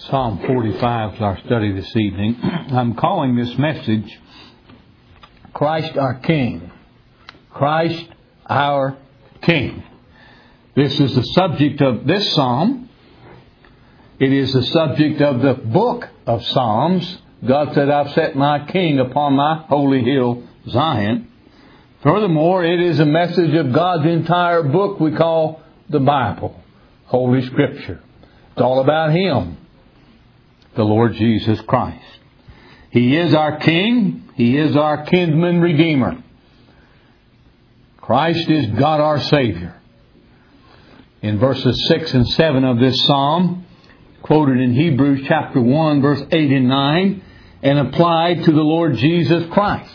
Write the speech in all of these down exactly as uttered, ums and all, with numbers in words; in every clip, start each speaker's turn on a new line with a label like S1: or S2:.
S1: Psalm forty-five is our study this evening. I'm calling this message, Christ our King. Christ our King. This is the subject of this psalm. It is the subject of the book of Psalms. God said, I've set my King upon my holy hill, Zion. Furthermore, it is a message of God's entire book we call the Bible, Holy Scripture. It's all about Him, the Lord Jesus Christ. He is our King. He is our kinsman redeemer. Christ is God our Savior. In verses six and seven of this psalm, quoted in Hebrews chapter one, verse eight and nine, and applied to the Lord Jesus Christ.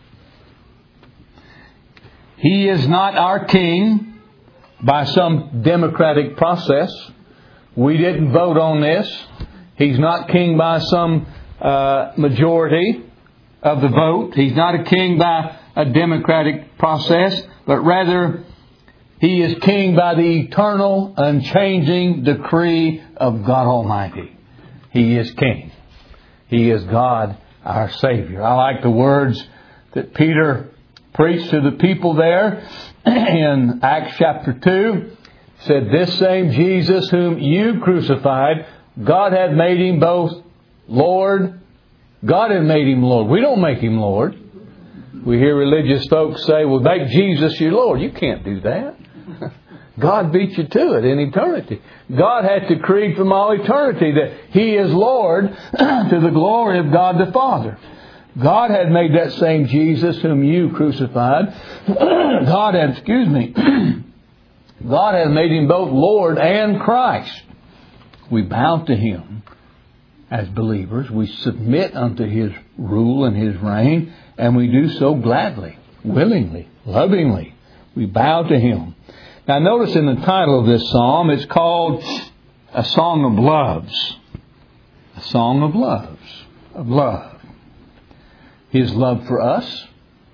S1: He is not our King by some democratic process. We didn't vote on this. He's not King by some uh, majority of the vote. He's not a King by a democratic process, but rather He is King by the eternal, unchanging decree of God Almighty. He is King. He is God, our Savior. I like the words that Peter preached to the people there in Acts chapter two. Said, this same Jesus whom you crucified, God had made Him both Lord. God had made Him Lord. We don't make Him Lord. We hear religious folks say, well, make Jesus your Lord. You can't do that. God beat you to it in eternity. God had decreed from all eternity that He is Lord to the glory of God the Father. God had made that same Jesus whom you crucified. God had, excuse me, God had made Him both Lord and Christ. We bow to Him as believers. We submit unto His rule and His reign, and we do so gladly, willingly, lovingly. We bow to Him. Now notice in the title of this psalm, it's called A Song of Loves. A Song of Loves. Of love. His love for us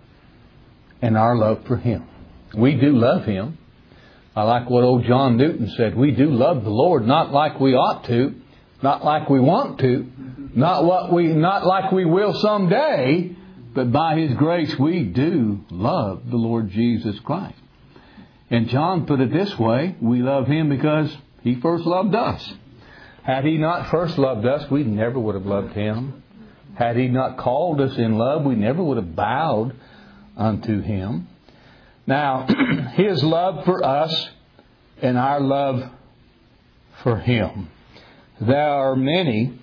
S1: and our love for Him. We do love Him. I like what old John Newton said. We do love the Lord, not like we ought to, not like we want to, not what we, not like we will someday, but by His grace we do love the Lord Jesus Christ. And John put it this way, we love Him because He first loved us. Had He not first loved us, we never would have loved Him. Had He not called us in love, we never would have bowed unto Him. Now, His love for us and our love for Him. There are many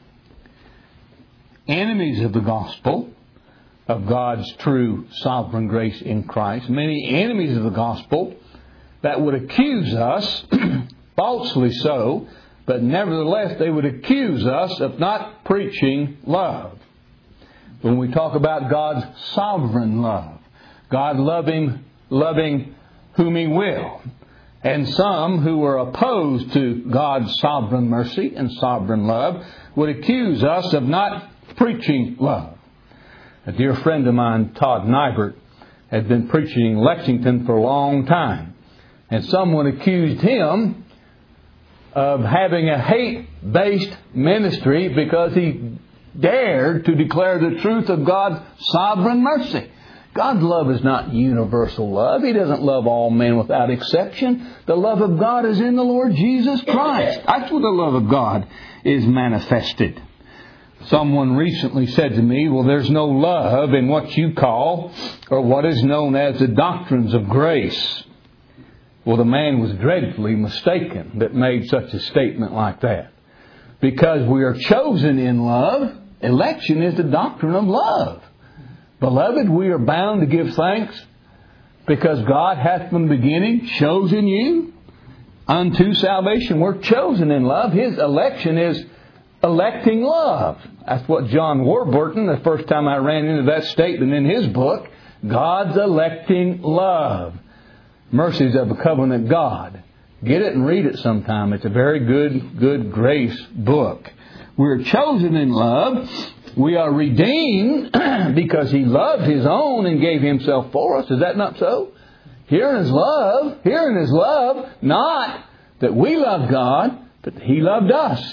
S1: enemies of the gospel, of God's true sovereign grace in Christ. Many enemies of the gospel that would accuse us, falsely so, but nevertheless they would accuse us of not preaching love. When we talk about God's sovereign love, God loving, loving whom He will. And some who are opposed to God's sovereign mercy and sovereign love would accuse us of not preaching love. A dear friend of mine, Todd Nybert, had been preaching in Lexington for a long time. And someone accused him of having a hate-based ministry because he dared to declare the truth of God's sovereign mercy. God's love is not universal love. He doesn't love all men without exception. The love of God is in the Lord Jesus Christ. That's where the love of God is manifested. Someone recently said to me, well, there's no love in what you call or what is known as the doctrines of grace. Well, the man was dreadfully mistaken that made such a statement like that. Because we are chosen in love, election is the doctrine of love. Beloved, we are bound to give thanks because God hath from the beginning chosen you unto salvation. We're chosen in love. His election is electing love. That's what John Warburton, the first time I ran into that statement in his book, God's electing love. Mercies of a Covenant God. Get it and read it sometime. It's a very good, good grace book. We're chosen in love. We are redeemed because He loved His own and gave Himself for us. Is that not so? Here in His love, here in His love, not that we love God, but He loved us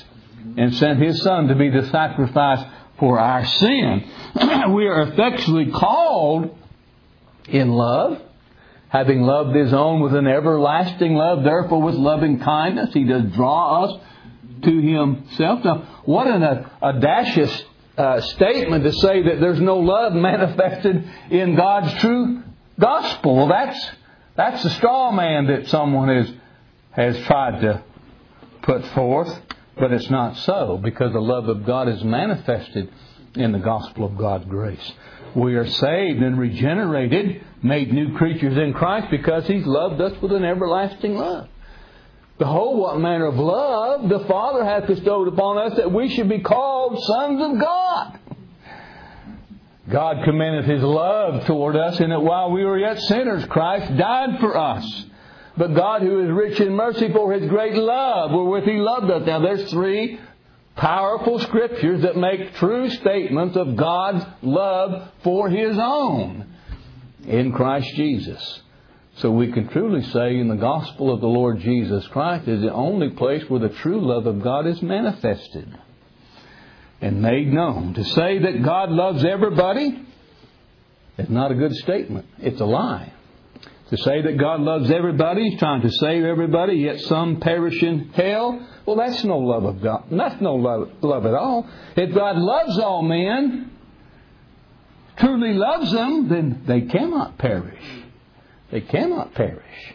S1: and sent His Son to be the sacrifice for our sin. We are effectually called in love, having loved His own with an everlasting love, therefore with loving kindness He does draw us to Himself. Now, what an audacious uh, statement to say that there's no love manifested in God's true gospel. Well, that's that's the straw man that someone has has tried to put forth, but it's not so, because the love of God is manifested in the gospel of God's grace. We are saved and regenerated, made new creatures in Christ, because He's loved us with an everlasting love. Behold, what manner of love the Father hath bestowed upon us, that we should be called sons of God. God commendeth His love toward us, in that while we were yet sinners, Christ died for us. But God, who is rich in mercy, for His great love wherewith He loved us. Now, there's three powerful scriptures that make true statements of God's love for His own in Christ Jesus. So we can truly say in the gospel of the Lord Jesus Christ is the only place where the true love of God is manifested and made known. To say that God loves everybody is not a good statement. It's a lie. To say that God loves everybody, He's trying to save everybody, yet some perish in hell, well, that's no love of God. That's no love, love at all. If God loves all men, truly loves them, then they cannot perish. They cannot perish.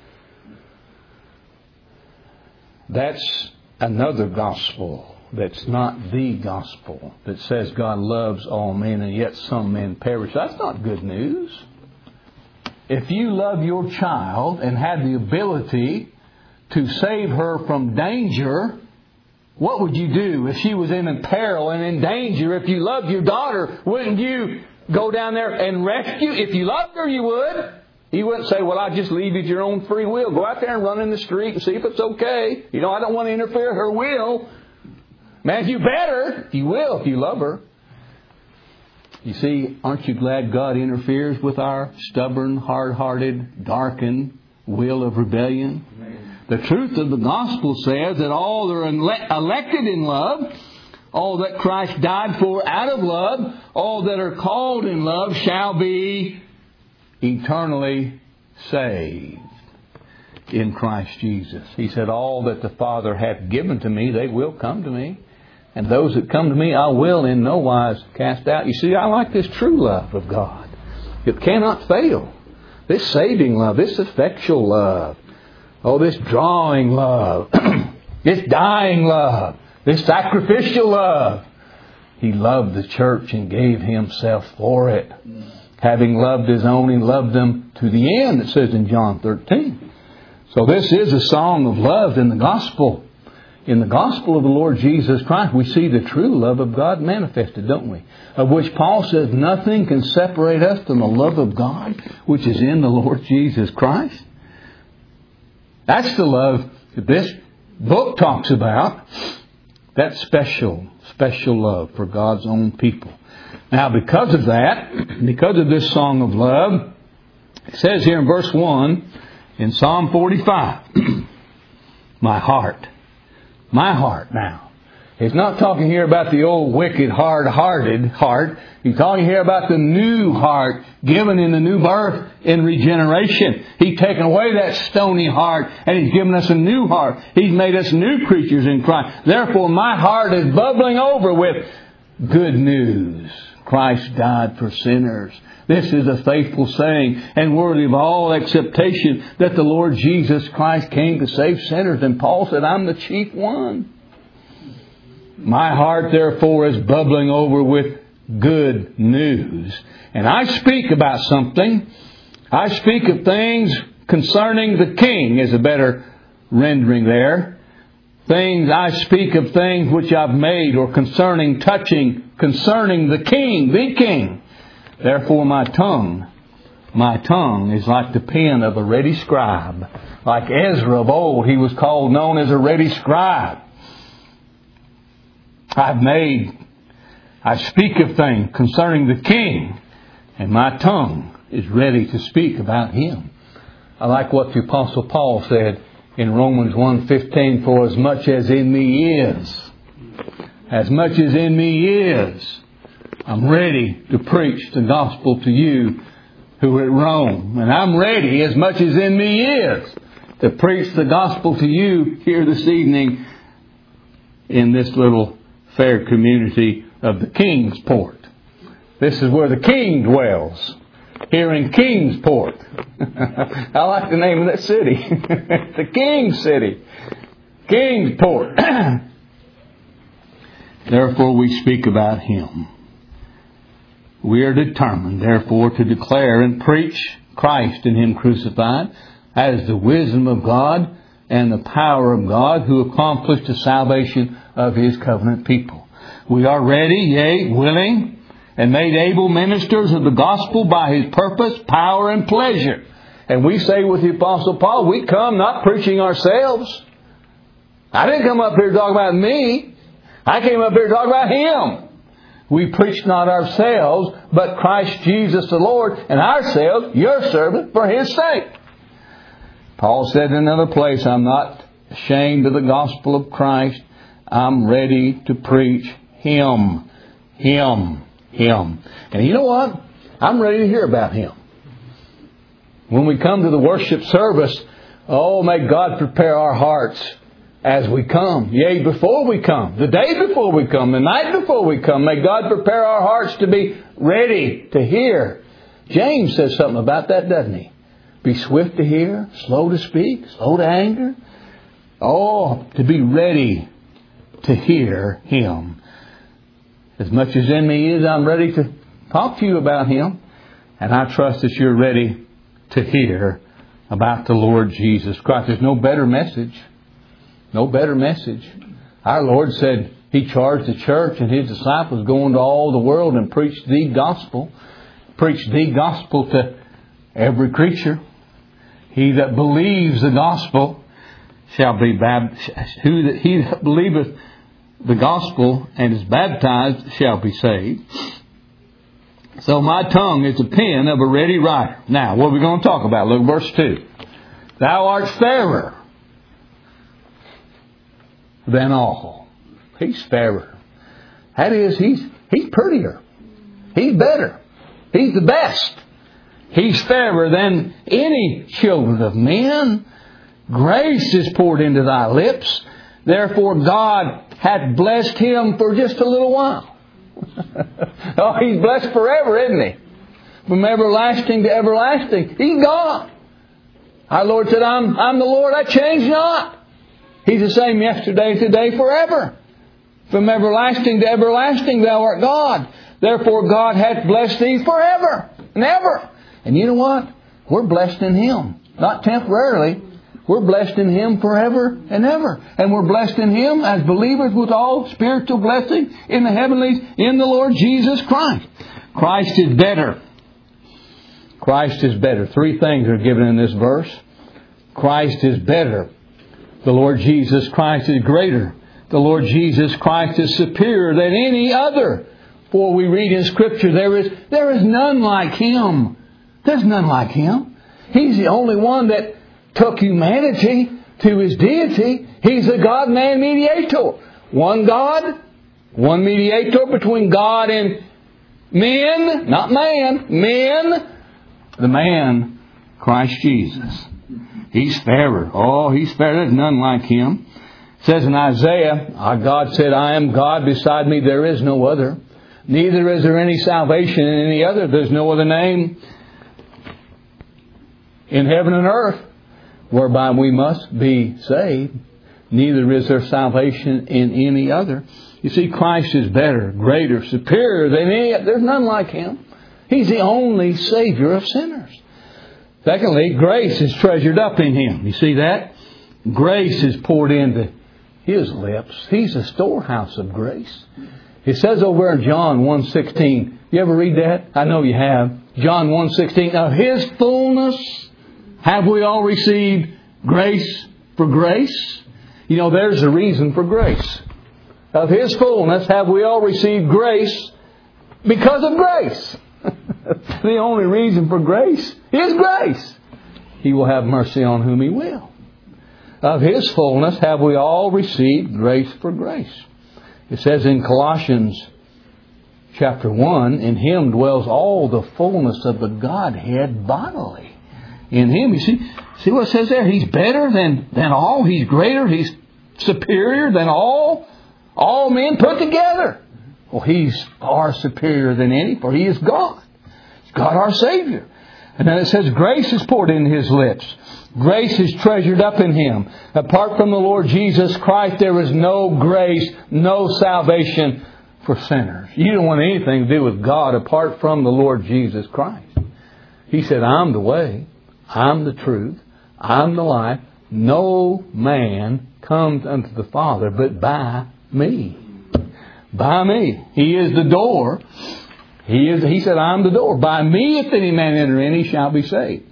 S1: That's another gospel that's not the gospel, that says God loves all men and yet some men perish. That's not good news. If you love your child and had the ability to save her from danger, what would you do if she was in peril and in danger? If you loved your daughter, wouldn't you go down there and rescue? If you loved her, you would. You wouldn't say, well, I'll just leave you to your own free will. Go out there and run in the street and see if it's okay. You know, I don't want to interfere with her will. Man, you better. You will if you love her. You see, aren't you glad God interferes with our stubborn, hard-hearted, darkened will of rebellion? Amen. The truth of the gospel says that all that are elected in love, all that Christ died for out of love, all that are called in love shall be eternally saved in Christ Jesus. He said, all that the Father hath given to me, they will come to me. And those that come to me, I will in no wise cast out. You see, I like this true love of God. It cannot fail. This saving love, this effectual love, oh, this drawing love, this dying love, this sacrificial love. He loved the church and gave Himself for it. Having loved His own, He loved them to the end, it says in John thirteen. So this is a song of love in the gospel. In the gospel of the Lord Jesus Christ, we see the true love of God manifested, don't we? Of which Paul says nothing can separate us from the love of God, which is in the Lord Jesus Christ. That's the love that this book talks about. That special, special love for God's own people. Now, because of that, because of this song of love, it says here in verse one, in Psalm forty-five, my heart. My heart now. He's not talking here about the old wicked, hard-hearted heart. He's talking here about the new heart given in the new birth in regeneration. He's taken away that stony heart and He's given us a new heart. He's made us new creatures in Christ. Therefore, my heart is bubbling over with good news. Christ died for sinners. This is a faithful saying and worthy of all acceptation that the Lord Jesus Christ came to save sinners. And Paul said, I'm the chief one. My heart, therefore, is bubbling over with good news. And I speak about something. I speak of things concerning the King, is a better rendering there. Things, I speak of things which I've made, or concerning, touching, concerning the King, the King. Therefore my tongue, my tongue is like the pen of a ready scribe. Like Ezra of old, he was called, known as a ready scribe. I've made, I speak of things concerning the King, and my tongue is ready to speak about Him. I like what the Apostle Paul said in Romans one fifteen, for as much as in me is, as much as in me is, I'm ready to preach the gospel to you who are at Rome. And I'm ready, as much as in me is, to preach the gospel to you here this evening in this little fair community of the Kingsport. This is where the King dwells, here in Kingsport. I like the name of that city. The King City. Kingsport. Therefore we speak about Him. We are determined, therefore, to declare and preach Christ and Him crucified as the wisdom of God and the power of God who accomplished the salvation of His covenant people. We are ready, yea, willing, and made able ministers of the gospel by His purpose, power, and pleasure. And we say with the Apostle Paul, we come not preaching ourselves. I didn't come up here to talk about me. I came up here to talk about Him. We preach not ourselves, but Christ Jesus the Lord, and ourselves, your servant, for His sake. Paul said in another place, I'm not ashamed of the gospel of Christ. I'm ready to preach Him. Him. Him. And you know what? I'm ready to hear about Him. When we come to the worship service, oh, may God prepare our hearts as we come. Yea, before we come. The day before we come. The night before we come. May God prepare our hearts to be ready to hear. James says something about that, doesn't he? Be swift to hear, slow to speak, slow to anger. Oh, to be ready to hear Him. As much as in me is, I'm ready to talk to you about Him. And I trust that you're ready to hear about the Lord Jesus Christ. There's no better message. No better message. Our Lord said He charged the church and His disciples go into all the world and preach the gospel. Preach the gospel to every creature. He that believes the gospel shall be baptized. Who that he that believeth the gospel and is baptized shall be saved. So my tongue is the pen of a ready writer. Now, what are we going to talk about? Look, verse two. Thou art fairer than all. He's fairer. That is, he's he's prettier. He's better. He's the best. He's fairer than any children of men. Grace is poured into thy lips. Therefore God hath blessed him for just a little while. Oh, He's blessed forever, isn't He? From everlasting to everlasting. He's God. Our Lord said, I'm, I'm the Lord, I change not. He's the same yesterday, today, forever. From everlasting to everlasting thou art God. Therefore God hath blessed thee forever and ever. And you know what? We're blessed in Him. Not temporarily. We're blessed in Him forever and ever. And we're blessed in Him as believers with all spiritual blessing in the heavenlies in the Lord Jesus Christ. Christ is better. Christ is better. Three things are given in this verse. Christ is better. The Lord Jesus Christ is greater. The Lord Jesus Christ is superior than any other. For we read in Scripture, there is, there is none like Him. There's none like Him. He's the only one that took humanity to His deity. He's the God-man mediator. One God, one mediator between God and men, not man, men. The man, Christ Jesus. He's fairer. Oh, He's fairer. There's none like Him. It says in Isaiah, our God said, I am God, beside me there is no other. Neither is there any salvation in any other. There's no other name in heaven and earth whereby we must be saved. Neither is there salvation in any other. You see, Christ is better, greater, superior than any. There's none like Him. He's the only Savior of sinners. Secondly, grace is treasured up in Him. You see that? Grace is poured into His lips. He's a storehouse of grace. It says over in John one sixteen. You ever read that? I know you have. John one sixteen. Of His fullness have we all received grace for grace? You know, there's the reason for grace. Of His fullness have we all received grace because of grace. The only reason for grace is grace. He will have mercy on whom He will. Of His fullness have we all received grace for grace. It says in Colossians chapter one, in Him dwells all the fullness of the Godhead bodily. In Him, you see, see what it says there? He's better than, than all. He's greater. He's superior than all. All men put together. Well, He's far superior than any, for He is God. He's God our Savior. And then it says grace is poured into His lips. Grace is treasured up in Him. Apart from the Lord Jesus Christ, there is no grace, no salvation for sinners. You don't want anything to do with God apart from the Lord Jesus Christ. He said, I'm the way, I'm the truth, I'm the life. No man comes unto the Father but by me. By me. He is the door. He is. He said, I'm the door. By me, if any man enter in, he shall be saved.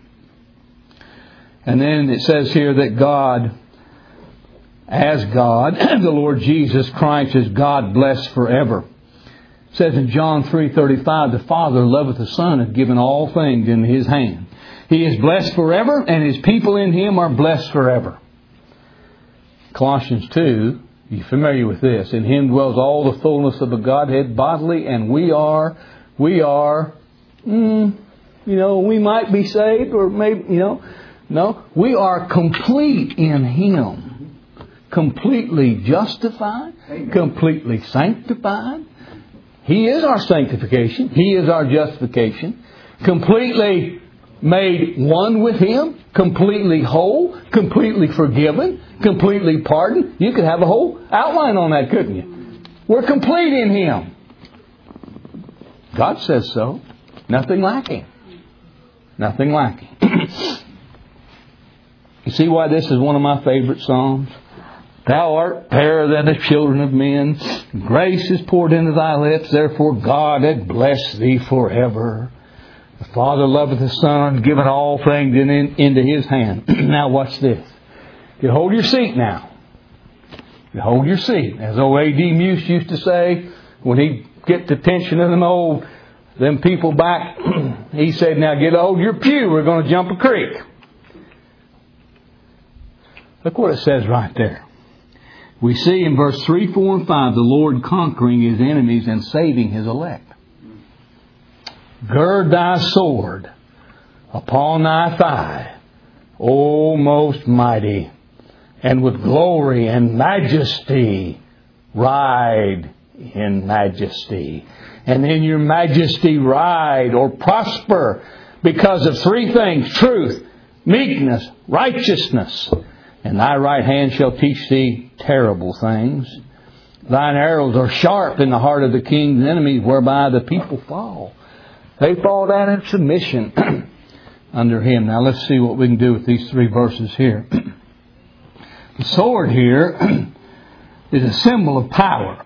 S1: And then it says here that God, as God, the Lord Jesus Christ is God blessed forever. It says in John three thirty-five, the Father loveth the Son and given all things in His hand. He is blessed forever, and His people in Him are blessed forever. Colossians two, you're familiar with this. In Him dwells all the fullness of the Godhead bodily, and we are, we are, mm, you know, we might be saved, or maybe, you know, no, we are complete in Him. Completely justified, Amen. Completely sanctified. He is our sanctification. He is our justification. Completely made one with Him. Completely whole. Completely forgiven. Completely pardoned. You could have a whole outline on that, couldn't you? We're complete in Him. God says so. Nothing lacking. Nothing lacking. You see why this is one of my favorite Psalms? Thou art fairer than the children of men. Grace is poured into thy lips. Therefore God hath blessed thee forever. The Father loveth the Son, given all things in, in, into His hand. Now watch this. You hold your seat now. You hold your seat. As old A D Muse used to say, when he'd get the attention of them old, them people back, he said, now get hold your pew. We're going to jump a creek. Look what it says right there. We see in verse three, four, and five, the Lord conquering His enemies and saving His elect. Gird thy sword upon thy thigh, O most mighty, and with glory and majesty ride in majesty. And in your majesty ride or prosper because of three things: truth, meekness, righteousness. And thy right hand shall teach thee terrible things. Thine arrows are sharp in the heart of the king's enemies, whereby the people fall. They fall down in submission under Him. Now let's see what we can do with these three verses here. The sword here is a symbol of power.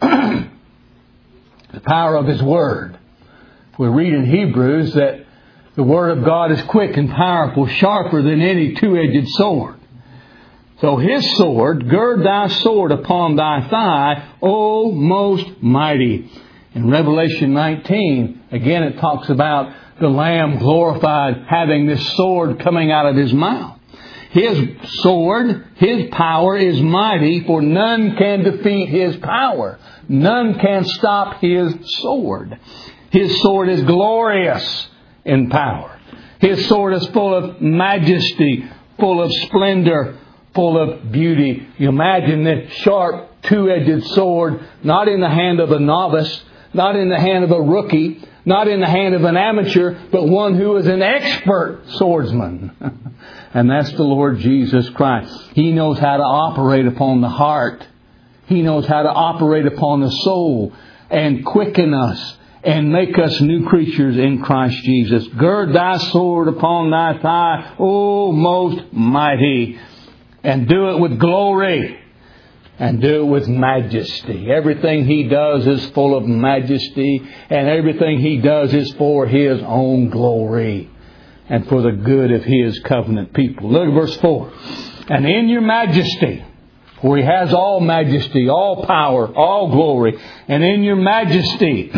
S1: The power of His Word. We read in Hebrews that the Word of God is quick and powerful, sharper than any two-edged sword. So His sword, gird thy sword upon thy thigh, O most mighty. In Revelation nineteen, again it talks about the Lamb glorified having this sword coming out of His mouth. His sword, His power is mighty, for none can defeat His power. None can stop His sword. His sword is glorious in power. His sword is full of majesty, full of splendor, full of beauty. You imagine this sharp, two-edged sword, not in the hand of a novice, not in the hand of a rookie, not in the hand of an amateur, but one who is an expert swordsman. And that's the Lord Jesus Christ. He knows how to operate upon the heart. He knows how to operate upon the soul and quicken us and make us new creatures in Christ Jesus. Gird thy sword upon thy thigh, O most mighty. And do it with glory. And do it with majesty. Everything He does is full of majesty. And everything He does is for His own glory. And for the good of His covenant people. Look at verse four. And in your majesty, for He has all majesty, all power, all glory. And in your majesty,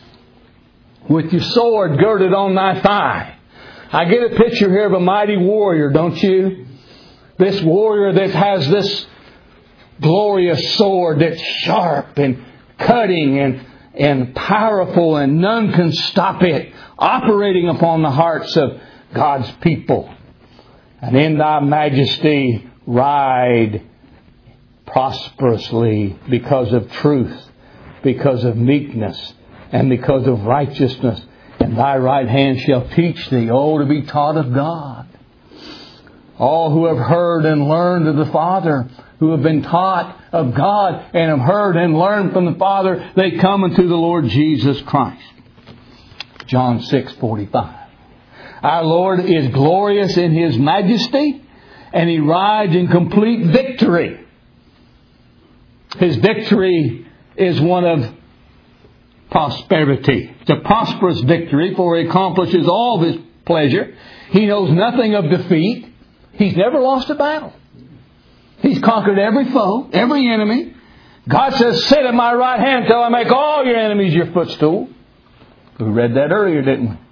S1: with your sword girded on thy thigh. I get a picture here of a mighty warrior, don't you? This warrior that has this glorious sword that's sharp and cutting and, and powerful, and none can stop it, operating upon the hearts of God's people. And in Thy majesty ride prosperously because of truth, because of meekness, and because of righteousness. And Thy right hand shall teach thee, oh, to be taught of God. All who have heard and learned of the Father, who have been taught of God and have heard and learned from the Father, they come unto the Lord Jesus Christ. John six forty-five. Our Lord is glorious in His majesty, and He rides in complete victory. His victory is one of prosperity. It's a prosperous victory, for He accomplishes all of His pleasure. He knows nothing of defeat. He's never lost a battle. He's conquered every foe, every enemy. God says, sit at my right hand till I make all your enemies your footstool. We read that earlier, didn't we?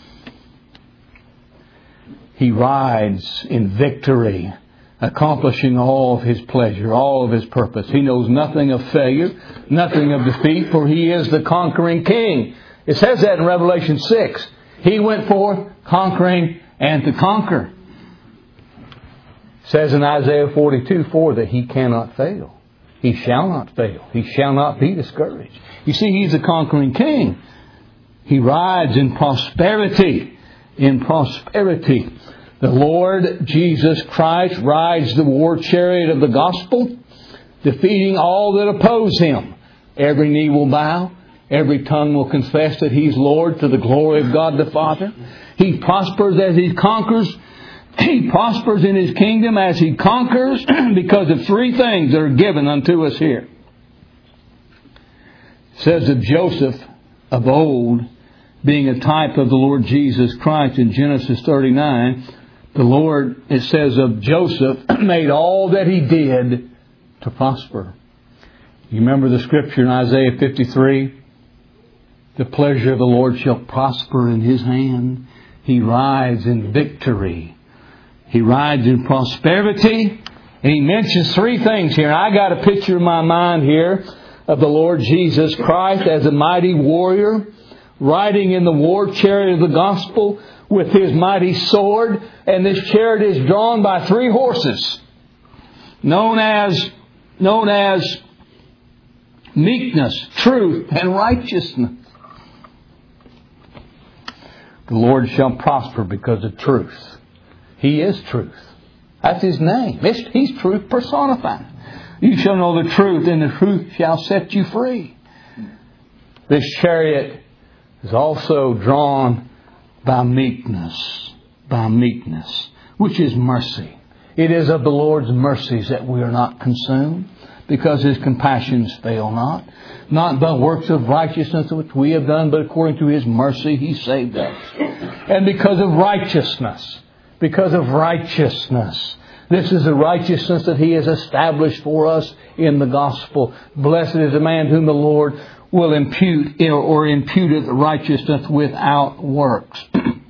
S1: He rides in victory, accomplishing all of His pleasure, all of His purpose. He knows nothing of failure, nothing of defeat, for He is the conquering King. It says that in Revelation six. He went forth conquering and to conquer. It says in Isaiah forty-two four that He cannot fail. He shall not fail. He shall not be discouraged. You see, He's the conquering King. He rides in prosperity. In prosperity. The Lord Jesus Christ rides the war chariot of the gospel, defeating all that oppose Him. Every knee will bow. Every tongue will confess that He's Lord, to the glory of God the Father. He prospers as He conquers. He prospers in His kingdom as He conquers because of three things that are given unto us here. It says of Joseph of old, being a type of the Lord Jesus Christ in Genesis thirty-nine, the Lord, it says of Joseph, made all that he did to prosper. You remember the scripture in Isaiah fifty-three? The pleasure of the Lord shall prosper in His hand. He rides in victory. He rides in prosperity. And He mentions three things here. And I got a picture in my mind here of the Lord Jesus Christ as a mighty warrior, riding in the war chariot of the gospel with His mighty sword. And this chariot is drawn by three horses, known as, known as meekness, truth, and righteousness. The Lord shall prosper because of truth. He is truth. That's His name. It's, He's truth personified. You shall know the truth, and the truth shall set you free. This chariot is also drawn by meekness, by meekness, which is mercy. It is of the Lord's mercies that we are not consumed, because His compassions fail not. Not by works of righteousness which we have done, but according to His mercy He saved us. And because of righteousness, because of righteousness, this is the righteousness that He has established for us in the gospel. Blessed is the man whom the Lord will impute or imputeth righteousness without works.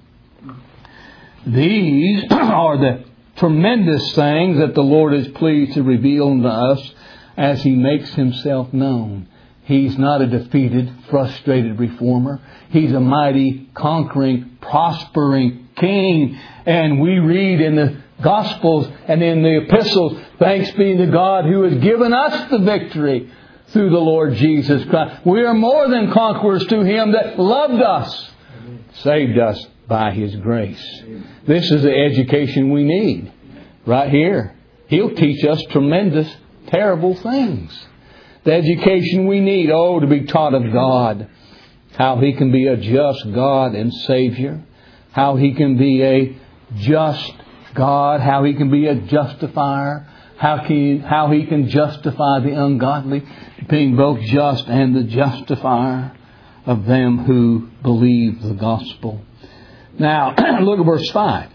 S1: These are the tremendous things that the Lord is pleased to reveal unto us as He makes Himself known. He's not a defeated, frustrated reformer. He's a mighty, conquering, prospering King. And we read in the Gospels and in the epistles, thanks be to God who has given us the victory through the Lord Jesus Christ. We are more than conquerors to Him that loved us, saved us by His grace. This is the education we need right here. He'll teach us tremendous, terrible things. The education we need, oh, to be taught of God. How He can be a just God and Savior. How He can be a just God. How He can be a justifier. How he, how he can justify the ungodly, being both just and the justifier of them who believe the gospel. Now, look at verse five.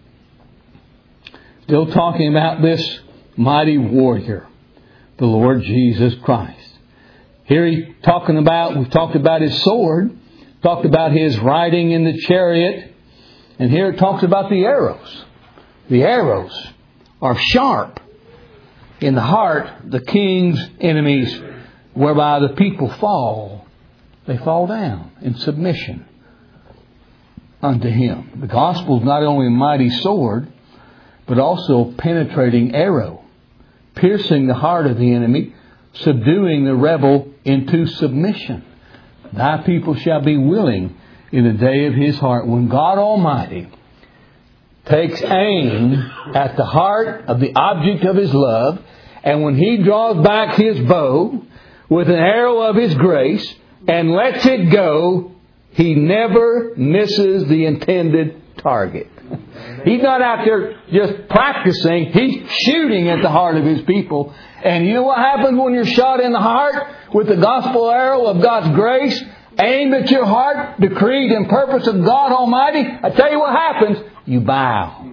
S1: Still talking about this mighty warrior, the Lord Jesus Christ. Here he's talking about, we've talked about His sword, talked about His riding in the chariot, and here it talks about the arrows. The arrows are sharp in the heart, the king's enemies whereby the people fall. They fall down in submission unto Him. The gospel is not only a mighty sword, but also a penetrating arrow, piercing the heart of the enemy, subduing the rebel into submission. Thy people shall be willing in the day of His heart. When God Almighty takes aim at the heart of the object of His love, and when He draws back His bow with an arrow of His grace and lets it go, He never misses the intended target. He's not out there just practicing. He's shooting at the heart of His people. And you know what happens when you're shot in the heart with the gospel arrow of God's grace aimed at your heart, decreed and purpose of God Almighty? I tell you what happens. You bow.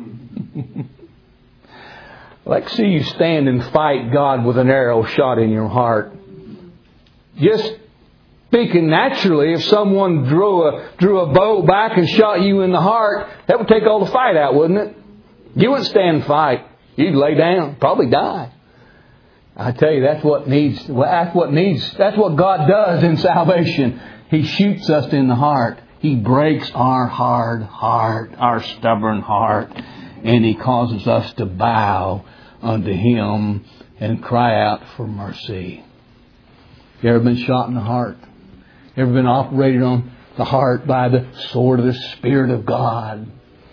S1: Let's see you stand and fight God with an arrow shot in your heart. Just speaking naturally, if someone drew a drew a bow back and shot you in the heart, that would take all the fight out, wouldn't it? You wouldn't stand and fight. You'd lay down, probably die. I tell you, that's what needs. That's what needs. That's what God does in salvation. He shoots us in the heart. He breaks our hard heart, our stubborn heart, and He causes us to bow unto Him and cry out for mercy. You ever been shot in the heart? Ever been operated on the heart by the sword of the Spirit of God?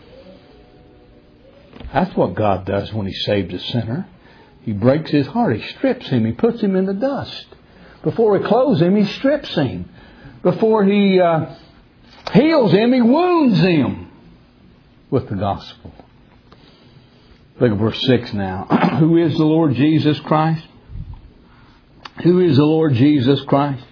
S1: That's what God does when He saves a sinner. He breaks his heart. He strips him. He puts him in the dust. Before He clothes him, He strips him. Before He uh, heals him, He wounds him with the gospel. Look at verse six now. Who is the Lord Jesus Christ? Who is the Lord Jesus Christ?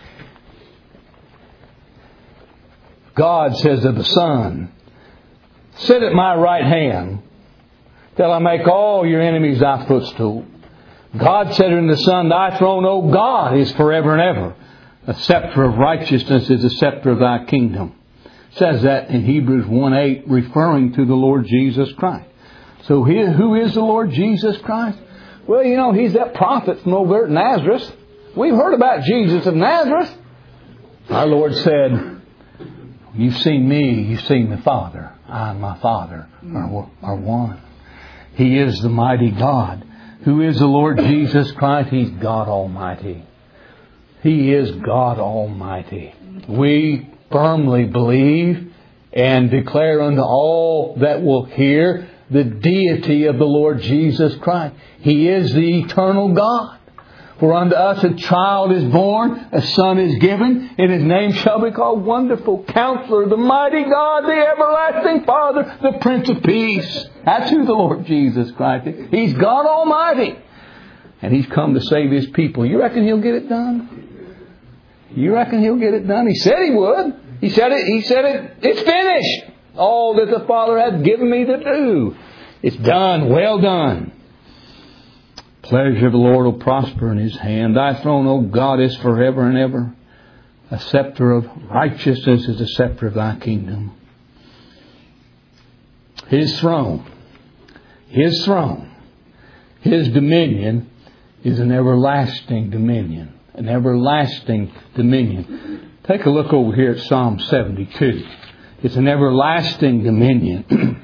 S1: God says of the Son, sit at my right hand till I make all your enemies thy footstool. God said unto the Son, thy throne, O God, is forever and ever. A scepter of righteousness is the scepter of thy kingdom. It says that in Hebrews one eight, referring to the Lord Jesus Christ. So he, who is the Lord Jesus Christ? Well, you know, He's that prophet from over at Nazareth. We've heard about Jesus of Nazareth. Our Lord said, you've seen me, you've seen the Father. I and my Father are, are one. He is the mighty God. Who is the Lord Jesus Christ? He's God Almighty. He is God Almighty. We firmly believe and declare unto all that will hear the deity of the Lord Jesus Christ. He is the eternal God. For unto us a child is born, a son is given, and His name shall be called Wonderful Counselor, the Mighty God, the Everlasting Father, the Prince of Peace. That's who the Lord Jesus Christ is. He's God Almighty. And He's come to save His people. You reckon He'll get it done? You reckon He'll get it done? He said He would. He said it. He said it. It's finished. All that the Father hath given me to do. It's done. Well done. Pleasure of the Lord will prosper in His hand. Thy throne, O God, is forever and ever. A scepter of righteousness is the scepter of thy kingdom. His throne, His throne, His dominion is an everlasting dominion. An everlasting dominion. Take a look over here at Psalm seventy-two. It's an everlasting dominion.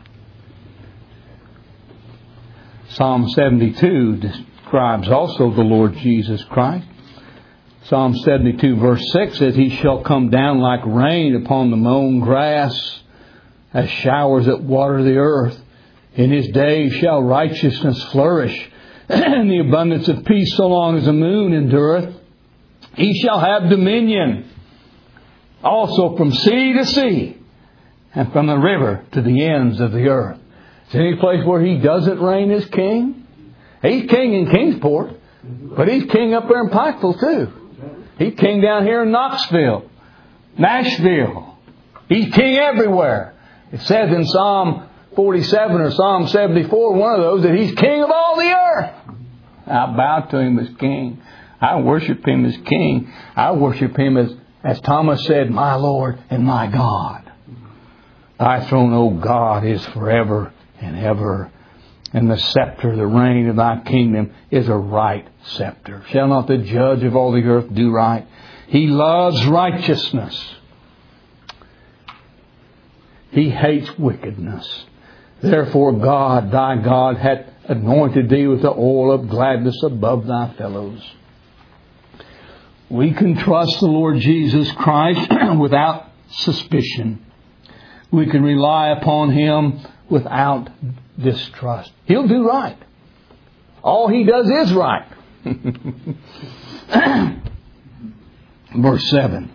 S1: Psalm seventy-two describes also the Lord Jesus Christ. Psalm seventy-two verse six says, He shall come down like rain upon the mown grass, as showers that water the earth. In His days shall righteousness flourish, and the abundance of peace so long as the moon endureth. He shall have dominion also from sea to sea, and from the river to the ends of the earth. Is there any place where He doesn't reign as king? He's king in Kingsport, but He's king up there in Pikeville too. He's king down here in Knoxville, Nashville. He's king everywhere. It says in Psalm forty-seven or Psalm seventy-four, one of those, that He's king of all the earth. I bow to Him as king. I worship Him as king. I worship Him as, as Thomas said, my Lord and my God. Thy throne, O God, is forever and ever. And the scepter, the reign of thy kingdom is a right scepter. Shall not the judge of all the earth do right? He loves righteousness. He hates wickedness. Therefore God, thy God, hath anointed thee with the oil of gladness above thy fellows. We can trust the Lord Jesus Christ without suspicion. We can rely upon Him without distrust. He'll do right. All He does is right. Verse seven.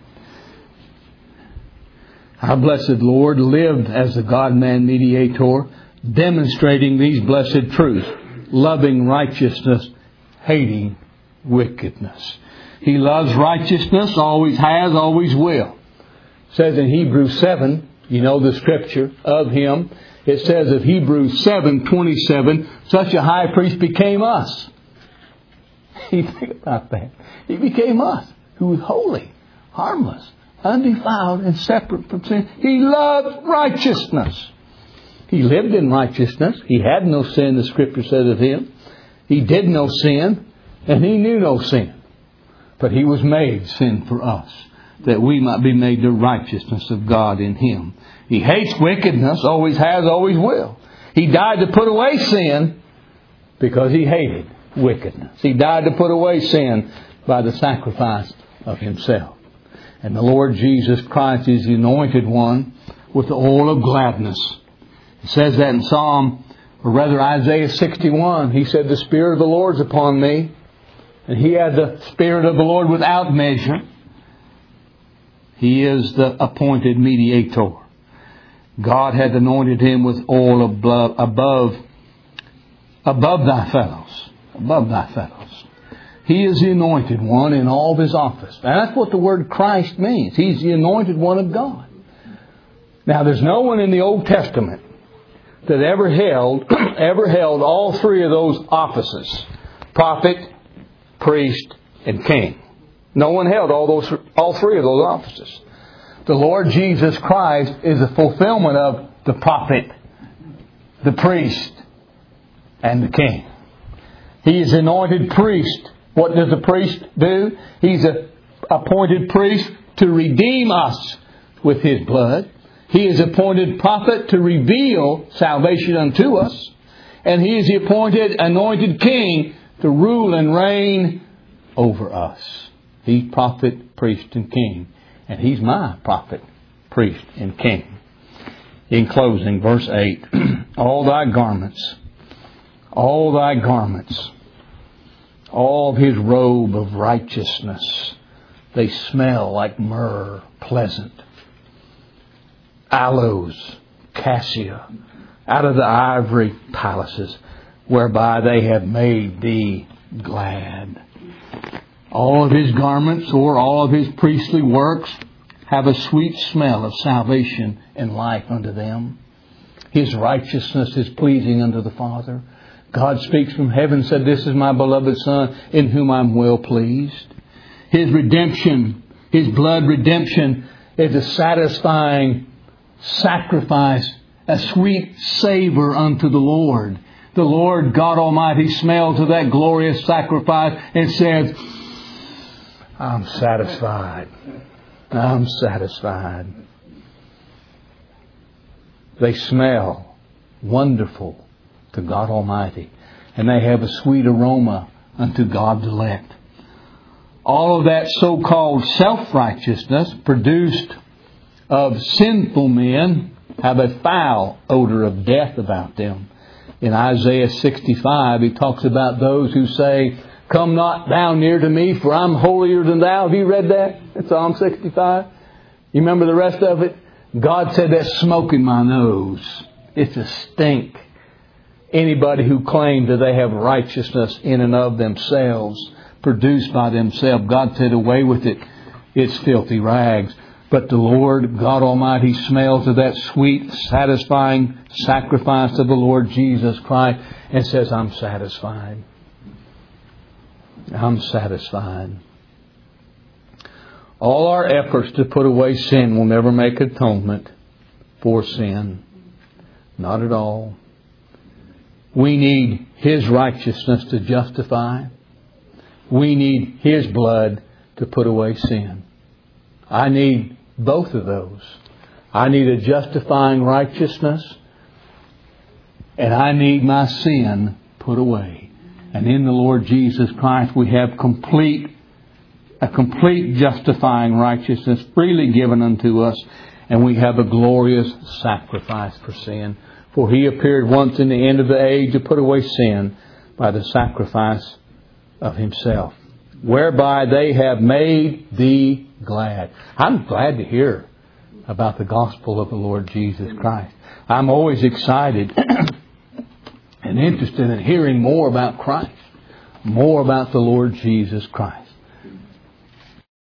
S1: Our blessed Lord lived as the God-man mediator, demonstrating these blessed truths, loving righteousness, hating wickedness. He loves righteousness, always has, always will. It says in Hebrews seven, you know the scripture of Him, it says of Hebrews seven twenty-seven, such a high priest became us. You think about that. He became us, who was holy, harmless, undefiled, and separate from sin. He loved righteousness. He lived in righteousness. He had no sin, the scripture says of Him. He did no sin, and He knew no sin. But He was made sin for us, that we might be made the righteousness of God in Him. He hates wickedness, always has, always will. He died to put away sin because He hated wickedness. He died to put away sin by the sacrifice of Himself. And the Lord Jesus Christ is the anointed one with the oil of gladness. It says that in Psalm, or rather Isaiah sixty-one. He said, the Spirit of the Lord is upon me. And He had the Spirit of the Lord without measure. He is the appointed mediator. God had anointed Him with oil above, above, above thy fellows. Above thy fellows. He is the anointed one in all of His office. And that's what the word Christ means. He's the anointed one of God. Now there's no one in the Old Testament that ever held, ever held all three of those offices. Prophet, priest, and king. No one held all those, all three of those offices. The Lord Jesus Christ is the fulfillment of the prophet, the priest, and the king. He is anointed priest. What does the priest do? He's an appointed priest to redeem us with His blood. He is appointed prophet to reveal salvation unto us. And He is the appointed anointed king to rule and reign over us. He's prophet, priest, and king. And He's my prophet, priest, and king. In closing, verse eight. All thy garments, all thy garments, all of His robe of righteousness, they smell like myrrh, pleasant. Aloes, cassia, out of the ivory palaces, whereby they have made thee glad. All of His garments or all of His priestly works have a sweet smell of salvation and life unto them. His righteousness is pleasing unto the Father. God speaks from heaven and said, this is my beloved Son in whom I'm well pleased. His redemption, His blood redemption is a satisfying sacrifice, a sweet savor unto the Lord. The Lord God Almighty smells of that glorious sacrifice and says, I'm satisfied. I'm satisfied. They smell wonderful to God Almighty. And they have a sweet aroma unto God's elect. All of that so-called self-righteousness produced of sinful men have a foul odor of death about them. In Isaiah sixty-five, He talks about those who say, come not thou near to me, for I'm holier than thou. Have you read that in Psalm sixty-five? You remember the rest of it? God said, that's smoke in my nose. It's a stink. Anybody who claims that they have righteousness in and of themselves, produced by themselves, God said, away with it. It's filthy rags. But the Lord God Almighty smells of that sweet, satisfying sacrifice of the Lord Jesus Christ and says, I'm satisfied. I'm satisfied. All our efforts to put away sin will never make atonement for sin. Not at all. We need His righteousness to justify. We need His blood to put away sin. I need both of those. I need a justifying righteousness, and I need my sin put away. And in the Lord Jesus Christ we have complete, a complete justifying righteousness freely given unto us, and we have a glorious sacrifice for sin. For He appeared once in the end of the age to put away sin by the sacrifice of Himself, whereby they have made thee glad. I'm glad to hear about the gospel of the Lord Jesus Christ. I'm always excited and interested in hearing more about Christ, more about the Lord Jesus Christ.